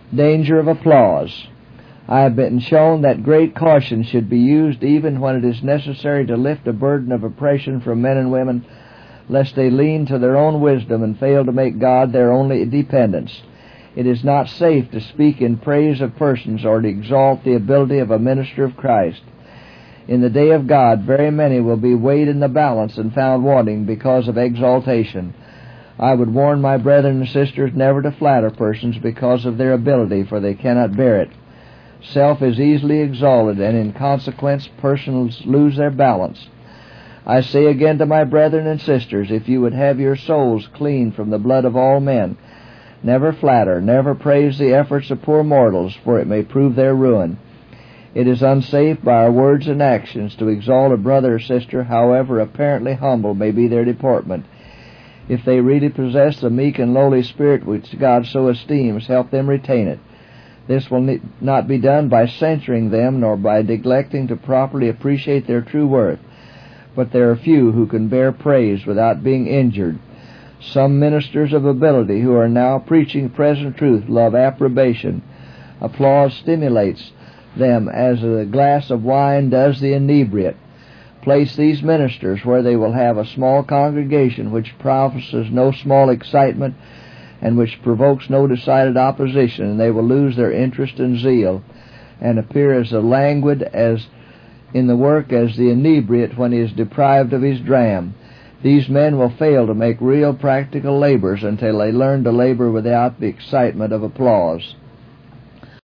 Danger of applause. I have been shown that great caution should be used even when it is necessary to lift a burden of oppression from men and women, lest they lean to their own wisdom and fail to make God their only dependence. It is not safe to speak in praise of persons or to exalt the ability of a minister of Christ. In the day of God, very many will be weighed in the balance and found wanting because of exaltation. I would warn my brethren and sisters never to flatter persons because of their ability, for they cannot bear it. Self is easily exalted, and in consequence persons lose their balance. I say again to my brethren and sisters, if you would have your souls clean from the blood of all men, never flatter, never praise the efforts of poor mortals, for it may prove their ruin. It is unsafe by our words and actions to exalt a brother or sister, however apparently humble may be their deportment. If they really possess the meek and lowly spirit which God so esteems, help them retain it. This will not be done by censuring them, nor by neglecting to properly appreciate their true worth. But there are few who can bear praise without being injured. Some ministers of ability who are now preaching present truth love approbation. Applause stimulates them as a glass of wine does the inebriate. Place these ministers where they will have a small congregation which promises no small excitement and which provokes no decided opposition, and they will lose their interest and zeal, and appear as languid as in the work as the inebriate when he is deprived of his dram. These men will fail to make real practical labors until they learn to labor without the excitement of applause.